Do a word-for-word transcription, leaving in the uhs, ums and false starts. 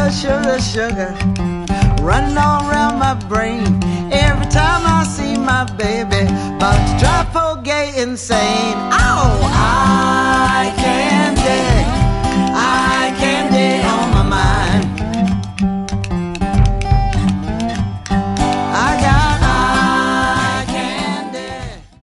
sugar, sugar, sugar, running all around my brain. Every time I see my baby, about to drive for gay insane.